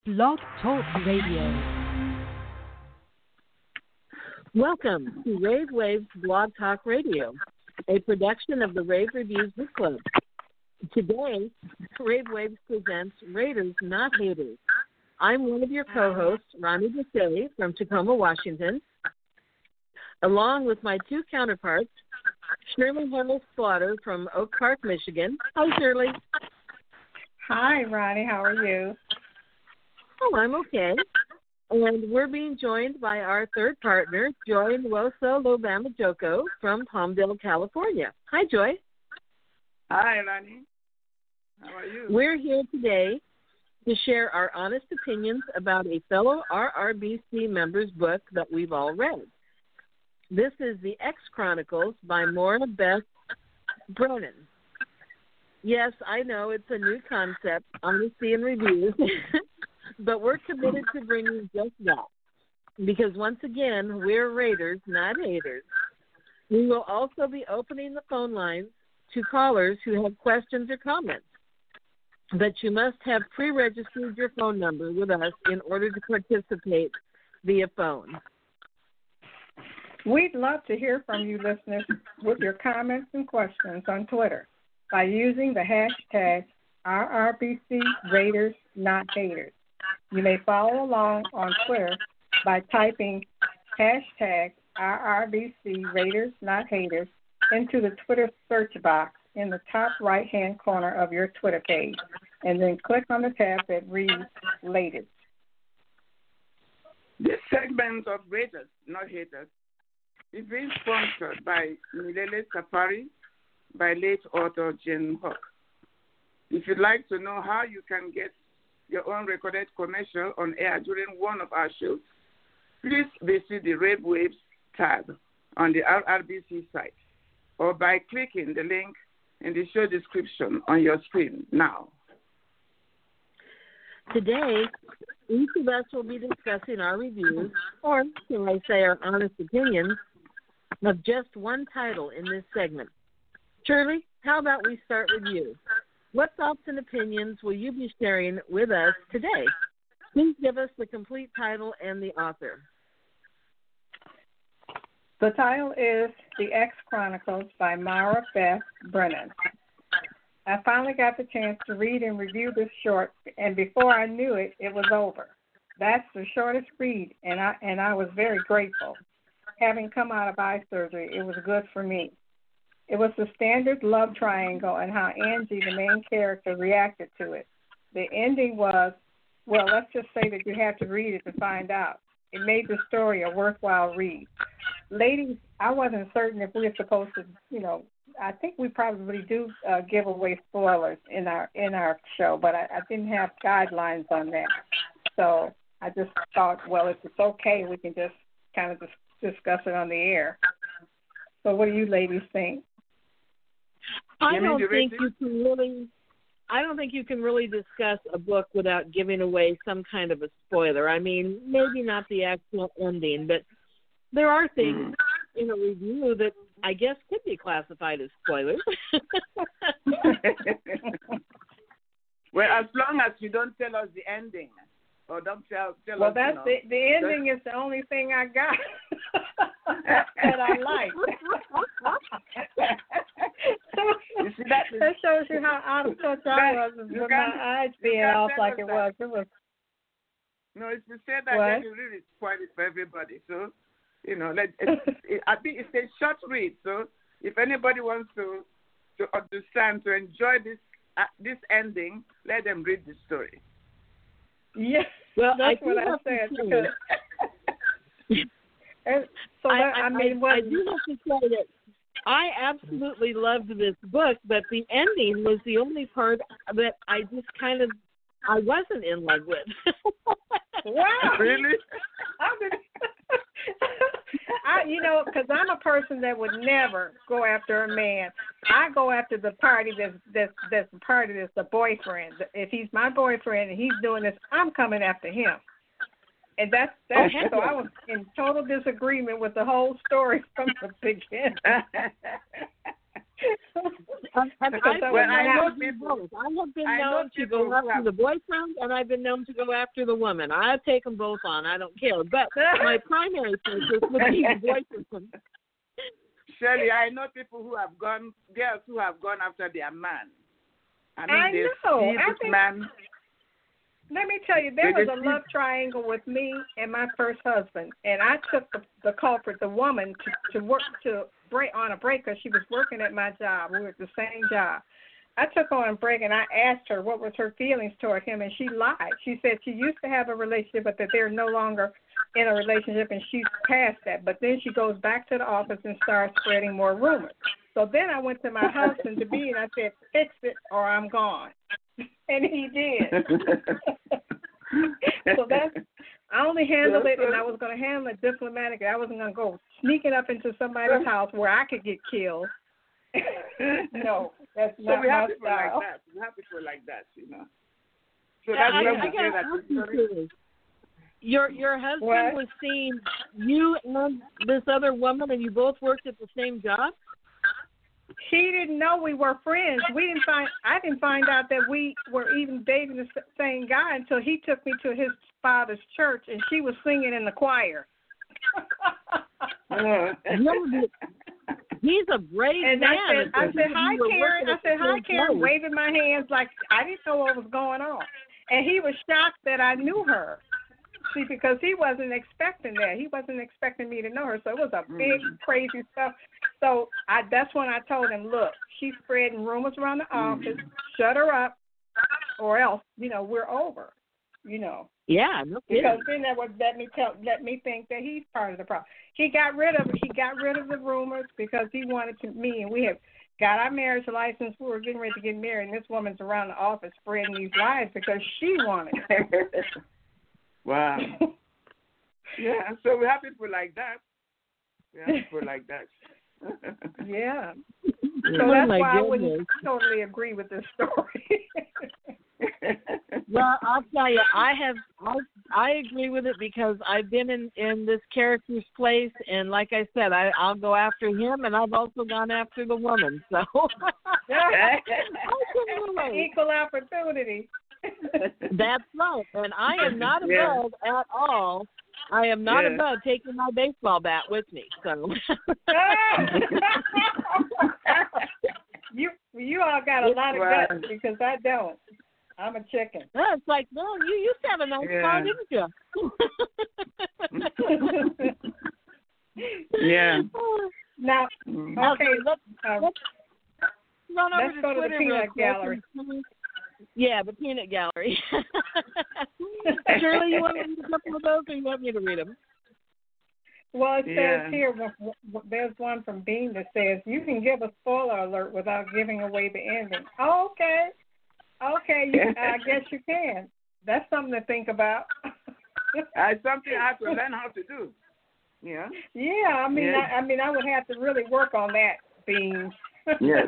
Blog Talk Radio. Welcome to Rave Waves Blog Talk Radio, a production of the Rave Reviews Book Club. Today, Rave Waves presents Raiders Not Haters. I'm one of your co-hosts, Ronnie Desai from Tacoma, Washington, along with my two counterparts, Shirley Hemmel Slaughter from Oak Park, Michigan. Hi, Shirley. Hi, Ronnie. How are you? Oh, I'm okay. And we're being joined by our third partner, Joy Nwosu Lobama Joko from Palmdale, California. Hi, Joy. Hi, Ronnie. How are you? We're here today to share our honest opinions about a fellow RRBC member's book that we've all read. This is The X Chronicles by Maura Beth Brennan. Yes, I know it's a new concept, honesty and reviews, but we're committed to bringing just that because, once again, we're Raiders, not haters. We will also be opening the phone lines to callers who have questions or comments, but you must have pre-registered your phone number with us in order to participate via phone. We'd love to hear from you listeners with your comments and questions on Twitter by using the hashtag RRBC Raiders Not Haters. You may follow along on Twitter by typing hashtag RRBC Raiders Not Haters into the Twitter search box in the top right-hand corner of your Twitter page, and then click on the tab that reads Latest. This segment of Raiders Not Haters is being sponsored by Milele Safari by late author Jane Hawk. If you'd like to know how you can get your own recorded commercial on air during one of our shows, please visit the Rave Waves tab on the RRBC site or by clicking the link in the show description on your screen now. Today, each of us will be discussing our reviews, or shall I say our honest opinions, of just one title in this segment. Shirley, how about we start with you? What thoughts and opinions will you be sharing with us today? Please give us the complete title and the author. The title is The X Chronicles by Maura Beth Brennan. I finally got the chance to read and review this short, and before I knew it, it was over. That's the shortest read, and I was very grateful. Having come out of eye surgery, it was good for me. It was the standard love triangle and how Angie, the main character, reacted to it. The ending was, well, let's just say that you have to read it to find out. It made the story a worthwhile read. Ladies, I wasn't certain if we were supposed to, I think we probably do give away spoilers in our show, but I didn't have guidelines on that. So I just thought, well, if it's okay, we can just kind of discuss it on the air. So what do you ladies think? I don't think you can really discuss a book without giving away some kind of a spoiler. I mean, maybe not the actual ending, but there are things in a review that I guess could be classified as spoilers. Well, as long as you don't tell us the ending, or don't tell well, us. that's the ending is the only thing I got that I like. You see, that shows you how out of touch I was with my eyes being off like it was. It was. No, if you say that, then you really spoil it for everybody. So, I think it's a short read. So, if anybody wants to understand, to enjoy this ending, let them read the story. Yes, well, that's what I said. Because, I do have to say that I absolutely loved this book, but the ending was the only part that I just I wasn't in love with. Wow. Really? Because I'm a person that would never go after a man. I go after the party that's the party that's the boyfriend. If he's my boyfriend and he's doing this, I'm coming after him. And that's so I was in total disagreement with the whole story from the beginning. I have been known to go after have... the boyfriend, and I've been known to go after the woman. I take them both on. I don't care. But my primary focus would be the boyfriend. Shirley, I know people who have gone, girls who have gone after their man. I know. Man. Let me tell you, there was a love triangle with me and my first husband, and I took the culprit, the woman, to work to break on a break because she was working at my job. We were at the same job. I took her on a break, and I asked her what was her feelings toward him, and she lied. She said she used to have a relationship, but that they're no longer in a relationship, and she's past that. But then she goes back to the office and starts spreading more rumors. So then I went to my husband to be, and I said, fix it or I'm gone. And he did. So I only handled it, and I was going to handle it diplomatically. I wasn't going to go sneaking up into somebody's house where I could get killed. No, that's not my style. We have people like that, you know. So that's what we say that. Your husband was seeing you and this other woman, and you both worked at the same job? She didn't know we were friends. I didn't find out that we were even dating the same guy until he took me to his father's church, and she was singing in the choir. He's a brave and man. I said, hi, Karen, waving my hands like I didn't know what was going on. And he was shocked that I knew her. See, because he wasn't expecting that. He wasn't expecting me to know her. So it was a big, crazy stuff. So that's when I told him, look, she's spreading rumors around the office. Shut her up or else, we're over, Yeah, no kidding. Because then that would let me think that he's part of the problem. He got rid of the rumors because he wanted me, and we have got our marriage license. We were getting ready to get married, and this woman's around the office spreading these lies because she wanted it. Wow. Yeah, so we have people like that. Yeah. So that's why I wouldn't totally agree with this story. Well, I'll tell you, I agree with it because I've been in this character's place, and like I said, I'll go after him, and I've also gone after the woman. So equal opportunity. That's right, and I am not above at all. I am not above taking my baseball bat with me. So you all got a lot of guts because I don't. I'm a chicken. It's like, no, you used to have a nice car, didn't you? Yeah. Now, okay, let's run over to go to Twitter the peanut gallery. Yeah, the peanut gallery. Shirley, you want to read a couple of those, or you want me to read them? Well, it says here, there's one from Bean that says, you can give a spoiler alert without giving away the ending. Oh, okay. I guess you can. That's something to think about. It's something I have to learn how to do. Yeah. Yeah, I would have to really work on that, Bean. Yes.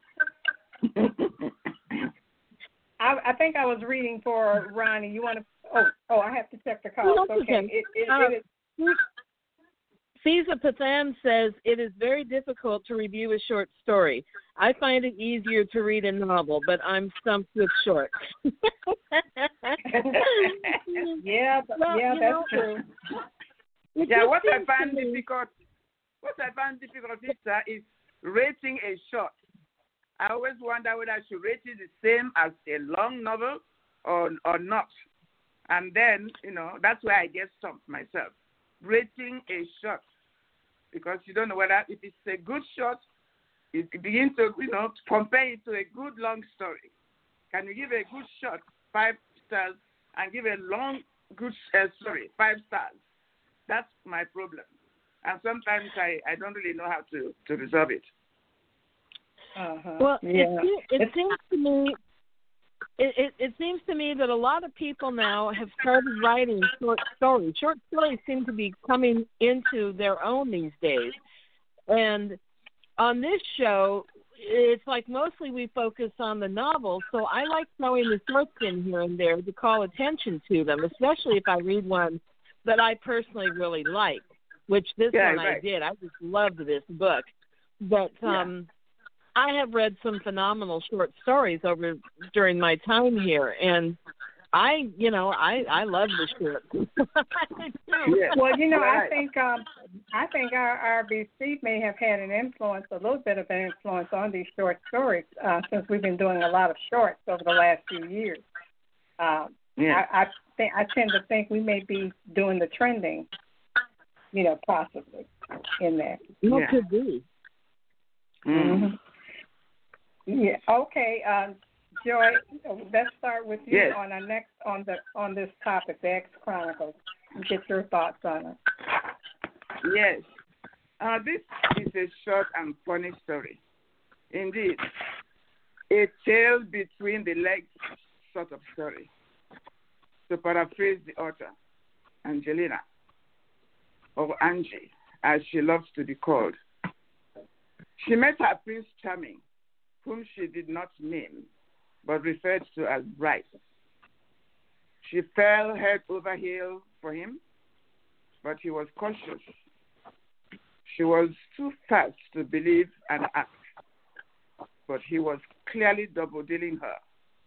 I think I was reading for Ronnie. You want to? Oh, I have to check the calls. Okay. Caesar Pathan says it is very difficult to review a short story. I find it easier to read a novel, but I'm stumped with short. Yeah, that's true. Yeah, what I find difficult is rating a short. I always wonder whether I should rate it the same as a long novel or not. And then, that's where I get stumped myself. Rating a short. Because you don't know whether if it's a good short, you begin to, compare it to a good long story. Can you give a good short 5 stars and give a long good story 5 stars? That's my problem. And sometimes I don't really know how to resolve it. Uh-huh. Well, it seems to me it seems to me that a lot of people now have started writing short stories. Short stories seem to be coming into their own these days. And on this show, it's like mostly we focus on the novels, so I like throwing the shorts in here and there to call attention to them, especially if I read one that I personally really like, which this one I did. I just loved this book. But I have read some phenomenal short stories over during my time here, and I love the short. Yeah. Well, you know, Right. I think our RBC may have had a little bit of an influence on these short stories since we've been doing a lot of shorts over the last few years. Yeah. I tend to think we may be doing the trending, possibly in there. What Yeah. could be? Mm. Yeah. Okay. Joy, let's start with you Yes. on our next on this topic, the X Chronicles. Get your thoughts on it. Yes. This is a short and funny story. Indeed, a tail between the legs sort of story. To paraphrase the author, Angelina, or Angie, as she loves to be called. She met her Prince Charming, whom she did not name, but referred to as Bryce. She fell head over heels for him, but he was cautious. She was too fast to believe and act, but he was clearly double-dealing her.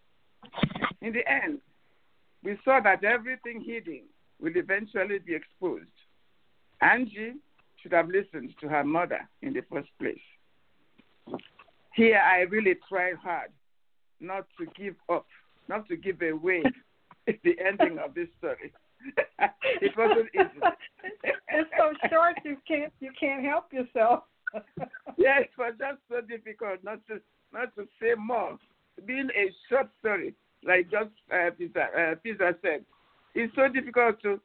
In the end, we saw that everything hidden will eventually be exposed. Angie should have listened to her mother in the first place. Here, I really tried hard not to give up, not to give away the ending of this story. It wasn't easy. It's so short you can't help yourself. Yeah, it was just so difficult not to say more. Being a short story, like just Pizza said, it's so difficult to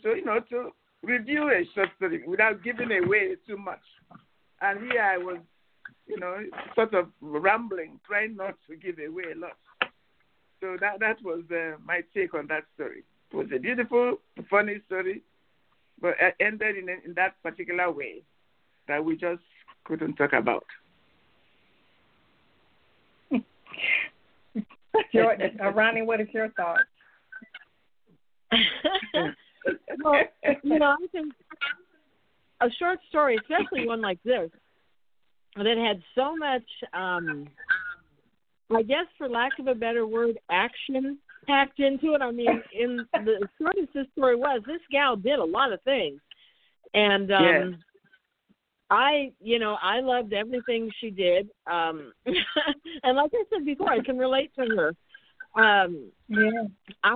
review a short story without giving away too much. And here I was, sort of rambling, trying not to give away a lot. So that was my take on that story. It was a beautiful, funny story, but it ended in that particular way that we just couldn't talk about. Ronnie, what is your thought? Well, I think a short story, especially one like this, that had so much, I guess, for lack of a better word, action packed into it. I mean, in the short as this story was, this gal did a lot of things, and Yes. I loved everything she did. And like I said before, I can relate to her. Yeah.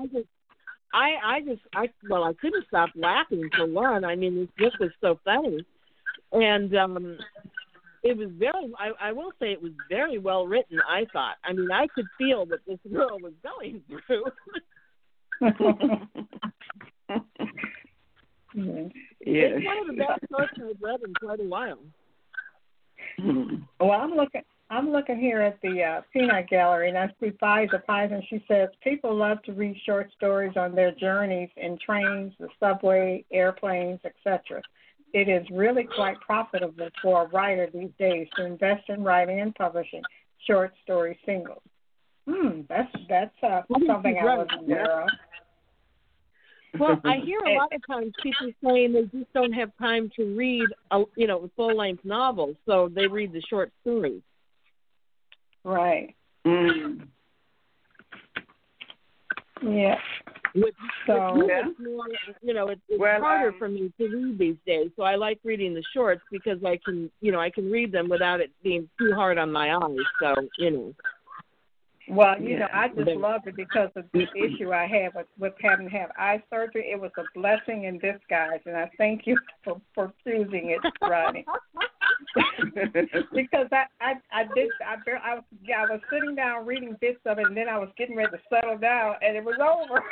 I couldn't stop laughing for one. I mean, this was so funny, and it was I will say it was very well written, I thought. I mean, I could feel what this girl was going through. Yeah. It's one of the best books I've read in quite a while. Well, I'm looking here at the Peanut Gallery, and I see Fiza Pies, and she says people love to read short stories on their journeys in trains, the subway, airplanes, etc. It is really quite profitable for a writer these days to invest in writing and publishing short story singles. That's something I wasn't aware of. Well, I hear a lot of times people saying they just don't have time to read, full-length novels, so they read the short stories. Right. Mm. Yeah. It's Well, harder for me to read these days, so I like reading the shorts because I can read them without it being too hard on my eyes. So, Well, I just loved it because of the issue I had with having to have eye surgery. It was a blessing in disguise, and I thank you for choosing it, Ronnie. Because I was sitting down reading bits of it, and then I was getting ready to settle down, and it was over.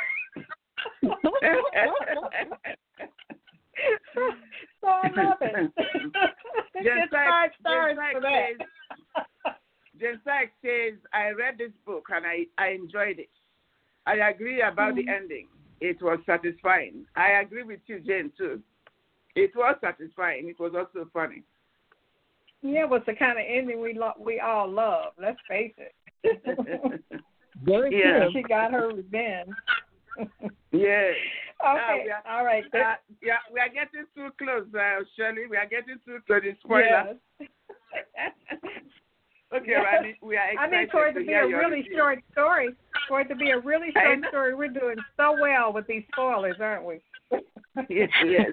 So I love it. It's 5 stars for that. Jensak says, I read this book and I enjoyed it. I agree about the ending. It was satisfying. I agree with you, Jane, too. It was satisfying. It was also funny. Yeah, it was the kind of ending we all love. Let's face it. Very true. She got her revenge. Yes. Okay. All right. We are getting too close, Shirley. We are getting too close to the spoiler. Yes. Okay, Rani, we are excited. I mean, for it to be a really short story, we're doing so well with these spoilers, aren't we? Yes.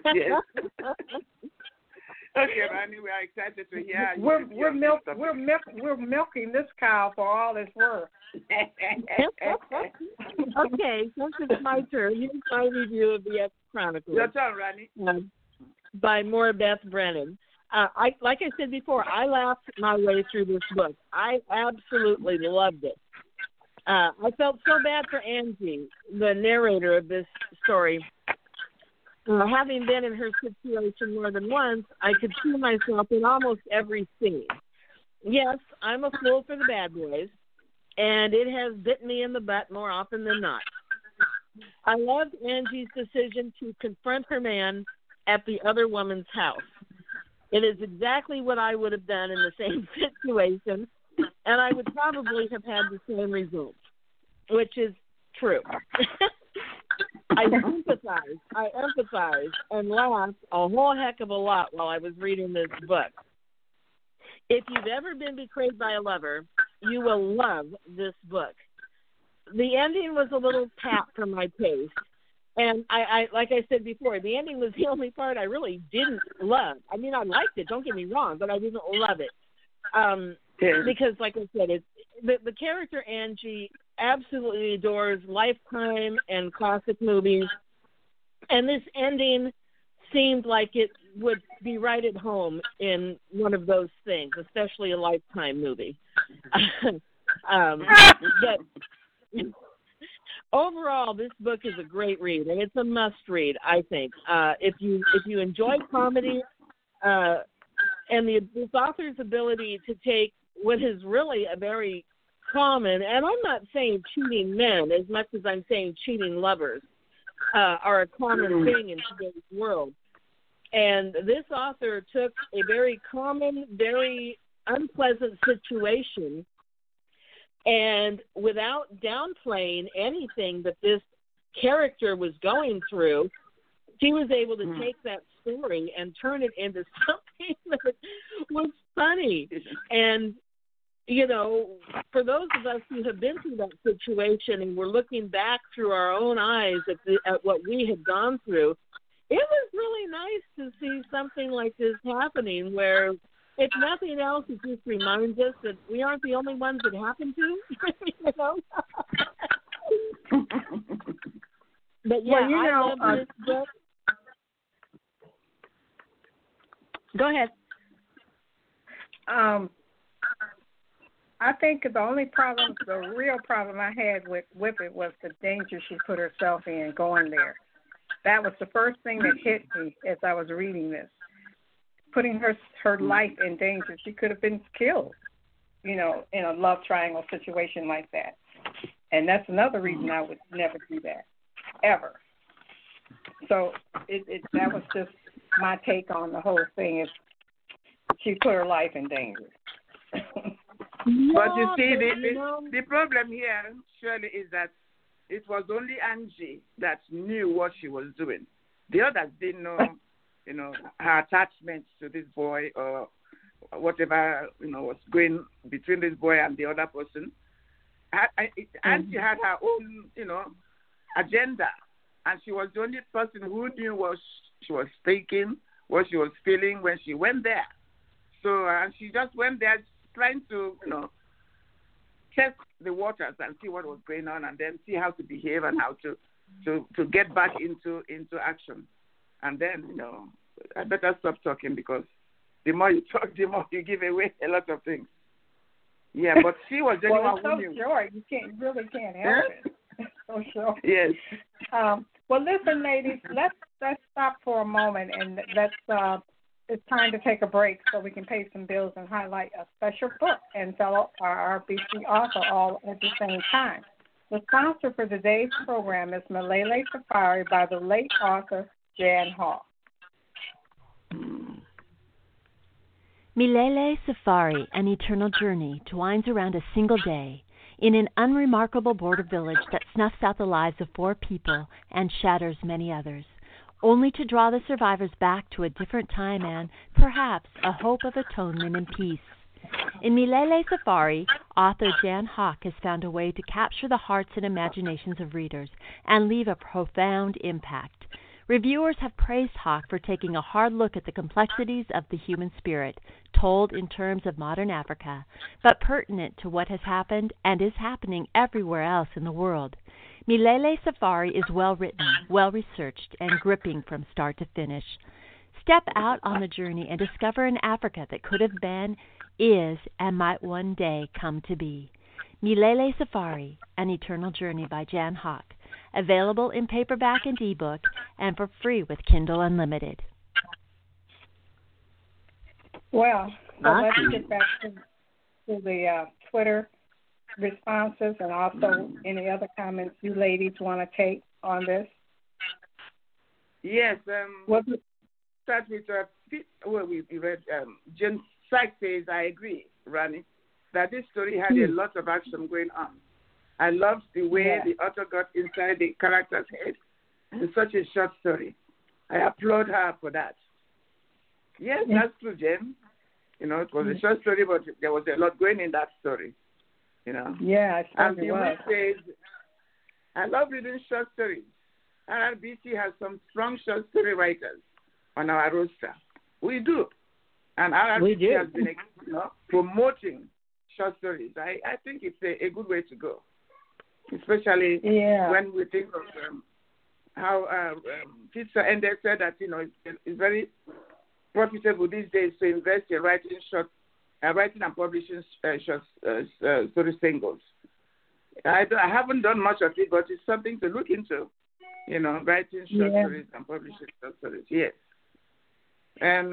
Okay, Rani, we are excited to hear. We're milking this cow for all it's worth. Okay, since it's my turn, here's my review of the X Chronicles. Your turn, Rani. By Maura Beth Brennan. Like I said before, I laughed my way through this book. I absolutely loved it. I felt so bad for Angie, the narrator of this story. Having been in her situation more than once, I could see myself in almost every scene. Yes, I'm a fool for the bad boys, and it has bit me in the butt more often than not. I loved Angie's decision to confront her man at the other woman's house. It is exactly what I would have done in the same situation, and I would probably have had the same result, which is true. I empathize, and laughed a whole heck of a lot while I was reading this book. If you've ever been betrayed by a lover, you will love this book. The ending was a little pat for my taste, and I like I said before, the ending was the only part I really didn't love. I mean, I liked it, don't get me wrong, but I didn't love it. Because, like I said, the character Angie absolutely adores Lifetime and classic movies, and this ending seemed like it would be right at home in one of those things, especially a Lifetime movie. But overall, this book is a great read, and it's a must-read, I think. If you enjoy comedy, and this author's ability to take what is really a very common, and I'm not saying cheating men as much as I'm saying cheating lovers are a common thing in today's world. And this author took a very common, very unpleasant situation, and without downplaying anything that this character was going through, she was able to take that story and turn it into something that was funny. And, you know, for those of us who have been through that situation and we're looking back through our own eyes at what we had gone through, it was really nice to see something like this happening where, if nothing else, it just reminds us that we aren't the only ones it happened to. You know? But, yeah, well, I love this book. Go ahead. I think the real problem I had with it was the danger she put herself in going there. That was the first thing that hit me as I was reading this. Putting her life in danger. She could have been killed, you know, in a love triangle situation like that. And that's another reason I would never do that, ever. So that was just my take on the whole thing, is she put her life in danger. But you see, the problem here, Shirley, is that it was only Angie that knew what she was doing. The others didn't know, you know, her attachment to this boy or whatever, you know, was going between this boy and the other person. Angie had her own, you know, agenda, and she was the only person who knew what she was thinking, what she was feeling when she went there. So, and she just went there trying to, you know, test the waters and see what was going on, and then see how to behave and how to get back into action. And then, you know, I better stop talking, because the more you talk, the more you give away a lot of things. Yeah, but she was the one who knew. Short. You really can't help it. So short. Yes. Well, listen, ladies, let's stop for a moment, and it's time to take a break so we can pay some bills and highlight a special book and fellow RRBC author all at the same time. The sponsor for today's program is Milele Safari by the late author Jan Hall. Milele Safari, An Eternal Journey, twines around a single day in an unremarkable border village that snuffs out the lives of 4 people and shatters many others, only to draw the survivors back to a different time and, perhaps, a hope of atonement and peace. In Milele Safari, author Jan Hawk has found a way to capture the hearts and imaginations of readers and leave a profound impact. Reviewers have praised Hawk for taking a hard look at the complexities of the human spirit, told in terms of modern Africa, but pertinent to what has happened and is happening everywhere else in the world. Milele Safari is well-written, well-researched, and gripping from start to finish. Step out on the journey and discover an Africa that could have been, is, and might one day come to be. Milele Safari, An Eternal Journey by Jan Hawk. Available in paperback and ebook, and for free with Kindle Unlimited. Well, so let's get back to the Twitter responses and also any other comments you ladies want to take on this. Yes. Start with we read. Jen Sykes says, I agree, Rani, that this story had a lot of action going on. I loved the way the author got inside the character's head in such a short story. I applaud her for that. Yes, that's true, Jen. You know, it was a short story, but there was a lot going in that story. You know. Yeah, it and certainly was. Says, I love reading short stories. RRBC has some strong short story writers on our roster. We do. And RRBC has been promoting short stories. I think it's a good way to go. Especially when we think of how Fitzgerald Ender said that, you know, it's very profitable these days to invest in writing and publishing short story singles. I haven't done much of it, but it's something to look into, you know, writing short stories and publishing short stories, yes. And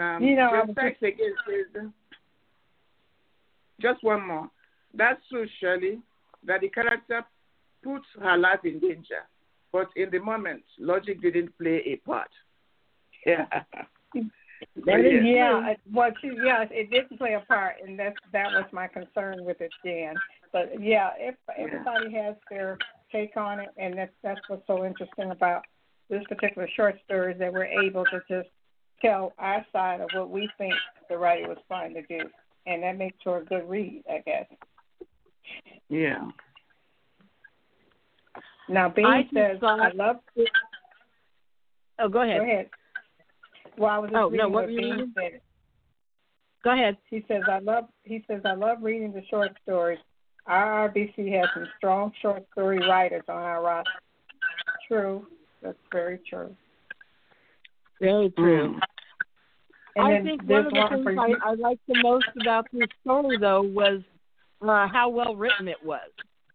just one more. That's true, Shirley, that the character put her life in danger, but in the moment, logic didn't play a part. Yeah. It didn't play a part, and that was my concern with it, Jan. But if everybody has their take on it, and that's what's so interesting about this particular short story, that we're able to just tell our side of what we think the writer was trying to do, and that makes for a good read, I guess. Yeah. Now, Bean says, I love it. Oh, go ahead. Go ahead. Well, I was just reading what Bean said. Go ahead. He says, I love reading the short stories. RRBC has some strong short story writers on our roster. True. That's very true. Very true. And I think one of the things I liked the most about this story, though, was how well written it was.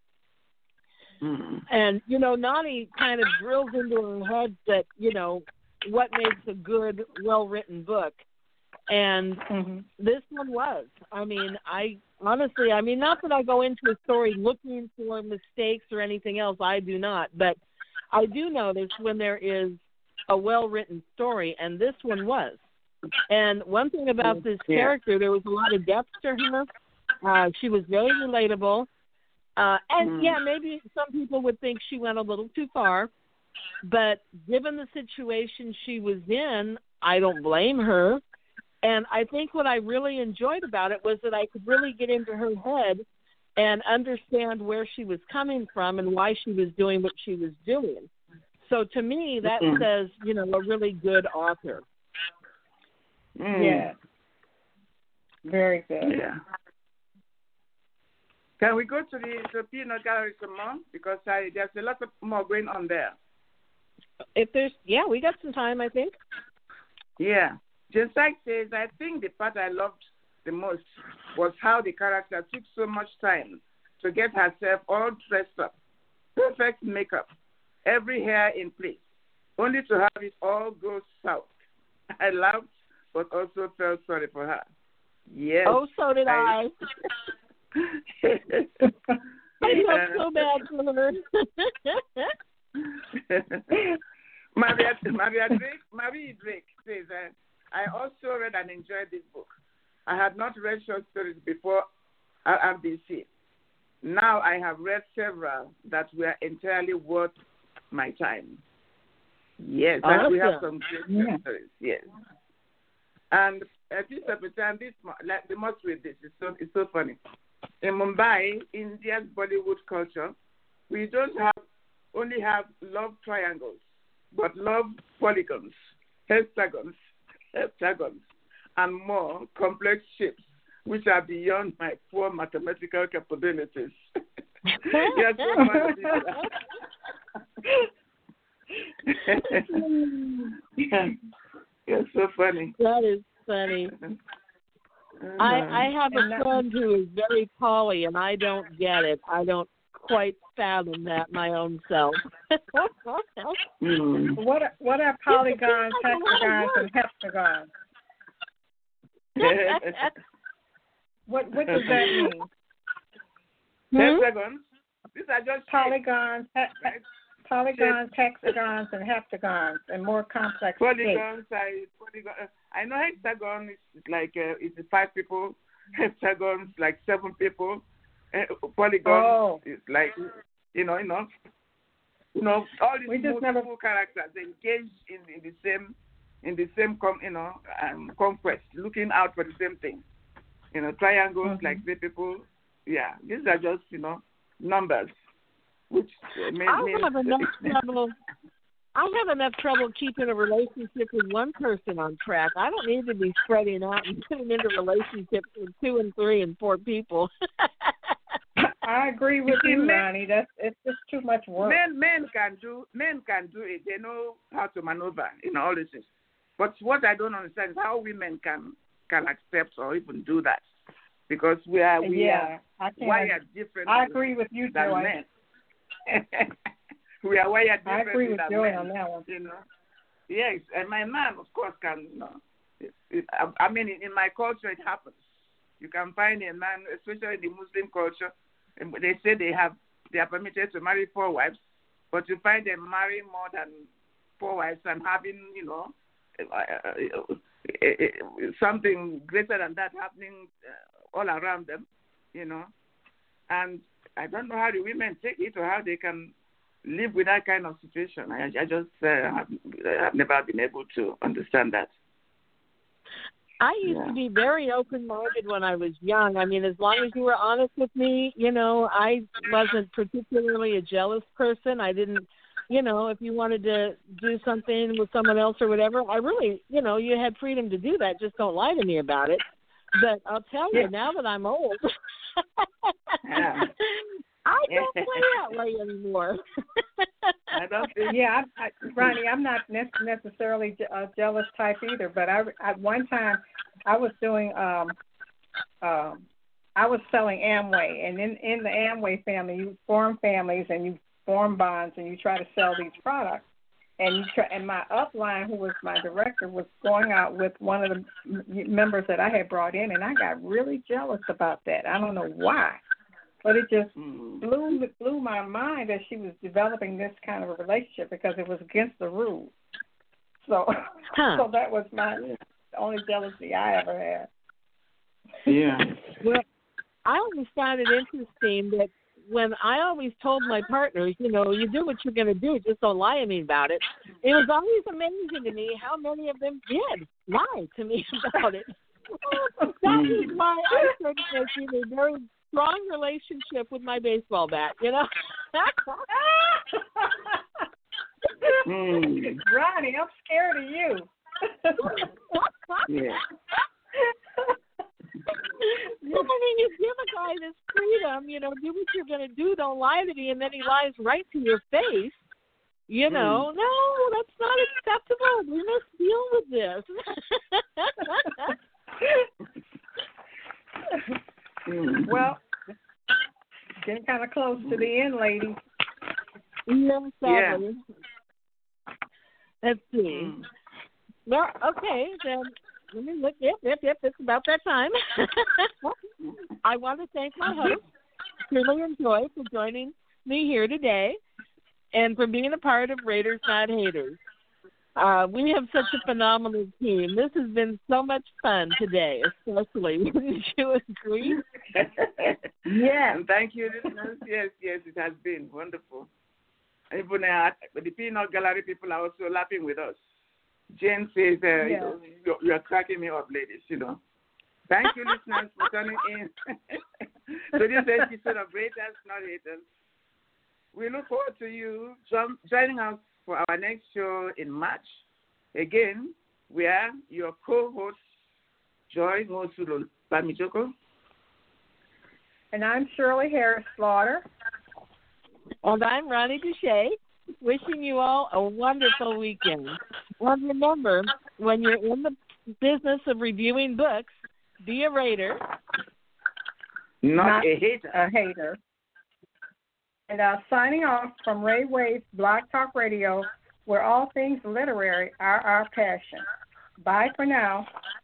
And, you know, Nani kind of drills into her head that, you know, what makes a good, well-written book. And this one was. I mean, not that I go into a story looking for mistakes or anything else. I do not. But I do notice when there is a well-written story, and this one was. And one thing about this character, there was a lot of depth to her. She was very relatable. Maybe some people would think she went a little too far, but given the situation she was in, I don't blame her. And I think what I really enjoyed about it was that I could really get into her head and understand where she was coming from and why she was doing what she was doing. So to me, that says, you know, a really good author. Yeah. Very good. Yeah. Can we go to the Peanut Gallery some more? Because there's a lot more going on there. We got some time, I think. Yeah. Jen Sykes says, I think the part I loved the most was how the character took so much time to get herself all dressed up, perfect makeup, every hair in place, only to have it all go south. I laughed, but also felt sorry for her. Yes. Oh, so did I. I felt so bad for her. Marie Drake says, I also read and enjoyed this book. I had not read short stories before RBC. Now I have read several that were entirely worth my time. Yes, awesome. We have some great short stories. Yes. And at least at the time, they must read this. It's so funny. In Mumbai, India's Bollywood culture, we don't only have love triangles, but love polygons, hexagons, and more complex shapes, which are beyond my poor mathematical capabilities. Yes, so funny. You're so funny. That is funny. I have a friend who is very poly, and I don't get it. I don't quite fathom that my own self. What are polygons, hexagons, and heptagons? What does that mean? Hexagons. These are just polygons, hexagons, and heptagons, and more complex polygons. I know hexagon is like it's 5 people. Heptagons like 7 people. Polygon is like you know all these multiple characters engaged in the same conquest, looking out for the same thing. Triangles like 3 people. Yeah, these are just numbers. Which I have enough trouble keeping a relationship with one person on track. I don't need to be spreading out and getting into relationships with 2 and 3 and 4 people. I agree with you, Ronnie. It's just too much work. Men can do it. They know how to maneuver in all this. But what I don't understand is how women can accept or even do that, because we are wired differently. I agree with you, than men. We are wired differently. I agree with Joy on that one. Yes, and my man, of course, can. I mean, in my culture, it happens. You can find a man, especially in the Muslim culture, and they say they are permitted to marry 4 wives, but you find them marrying more than 4 wives and having, something greater than that happening all around them, And I don't know how the women take it or how they can live with that kind of situation. I just have never been able to understand that. I used to be very open-minded when I was young. I mean, as long as you were honest with me, I wasn't particularly a jealous person. I didn't, if you wanted to do something with someone else or whatever, I really, you had freedom to do that. Just don't lie to me about it. But I'll tell you, now that I'm old, I don't play that way anymore. I don't think. Yeah, Ronnie, I'm not necessarily a jealous type either. But at one time, I was doing, I was selling Amway, and in the Amway family, you form families and you form bonds, and you try to sell these products. And my upline, who was my director, was going out with one of the members that I had brought in, and I got really jealous about that. I don't know why, but it just blew my mind that she was developing this kind of a relationship because it was against the rules. So, so that was my only jealousy I ever had. Yeah. Well, I always found it interesting that when I always told my partners, you do what you're going to do, just don't lie to me about it. It was always amazing to me how many of them did lie to me about it. That is why I started making a very strong relationship with my baseball bat, Ronnie, I'm scared of you. Yeah. You give a guy this freedom, do what you're going to do, don't lie to me, and then he lies right to your face. No, that's not acceptable. We must deal with this. Well, getting kind of close to the end, lady. Yes, sadly. Let's see. Well, okay, then. Let me look. Yep. It's about that time. I want to thank my host, Shirley and Joy, for joining me here today and for being a part of Raiders Not Haters. We have such a phenomenal team. This has been so much fun today, especially. Wouldn't you agree? Yes. And thank you, listeners. Yes, it has been wonderful. Even the Peanut Gallery people are also laughing with us. Jen says, you're cracking me up, ladies, Thank you, listeners, for tuning in to this episode of Haters Not Haters. We look forward to you joining us for our next show in March. Again, we are your co-hosts, Joy Mosulo Bamijoko. And I'm Shirley Harris Slaughter. And I'm Ronnie Duche, wishing you all a wonderful weekend. And remember, when you're in the business of reviewing books, be a rater. Not a hater. A hater. And signing off from Ray Wade's Blog Talk Radio, where all things literary are our passion. Bye for now.